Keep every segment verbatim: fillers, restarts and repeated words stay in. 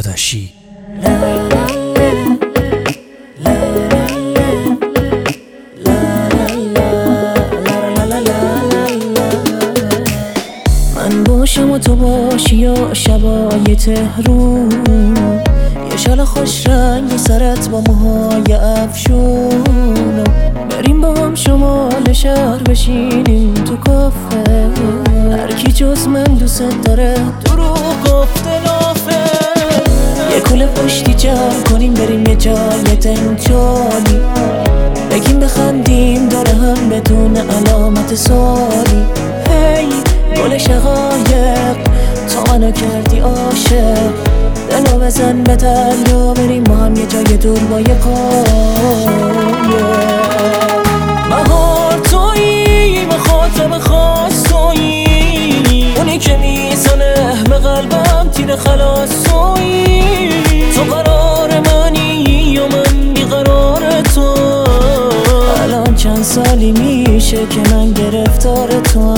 داداشی. من باشم و تو باشی یا شبای تهرون، یه شال خوش رنگی سرت با موهای افشون، بریم با هم شمال شهر بشینیم تو کافه، هر کی جز من دوست داره دروغ گفته لافه. یه کوله پشتی جمع کنیم بریم یه جای تنچالی، بگیم بخندیم داره هم بدون علامت سوالی. هی گل شقایق تا منو کردی عاشق، دلو بزن به دریا بریم با هم یه جای دور با یه قایق. بهار تویی مخاطب خاص تویی، اونی که میزنه به قلبم تیر خلاص تویی. تو قرار منی یا من بیقرار تو، الان چند سالی میشه که من گرفتار تو.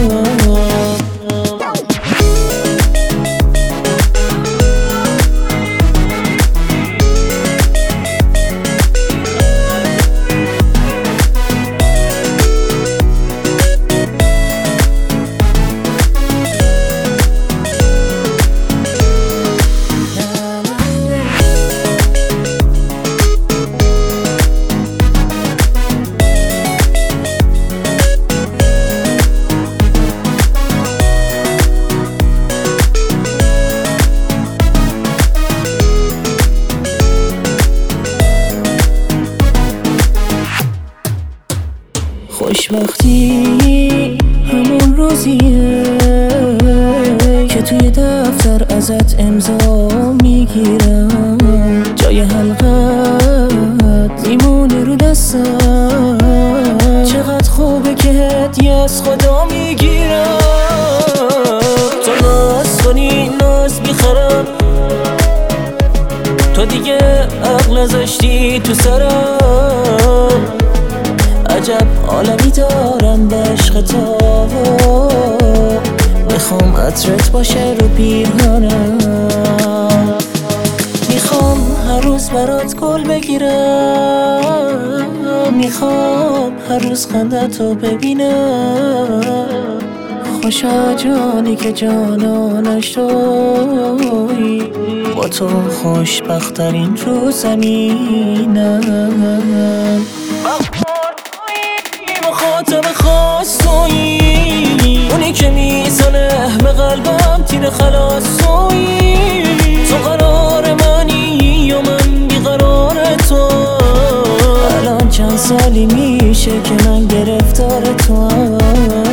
خوشبختی همون روزیه که توی دفتر ازت امضا میگیرم، جای حلقت میمونه رو دستم، چقدر خوبه که هدیه از خدا میگیرم. تو ناز کنی ناز بیخرم، تو دیگه عقل ازشتی تو سرم، عجب عالمی دارم به عشق تو، میخوام عطرت باشه رو پیرهنم، میخوام هر روز برات گل بگیرم، میخوام هر روز خندتو ببینم. خوشا جانی که جانانش تویی، با تو خوشبخترین رو زمینم. مخاطب خاص تویی، اونی که میزنه به قلبم تیر خلاص تویی. تو قرار منی یا من بیقرار تو، الان چند سالی میشه که من گرفتار تو.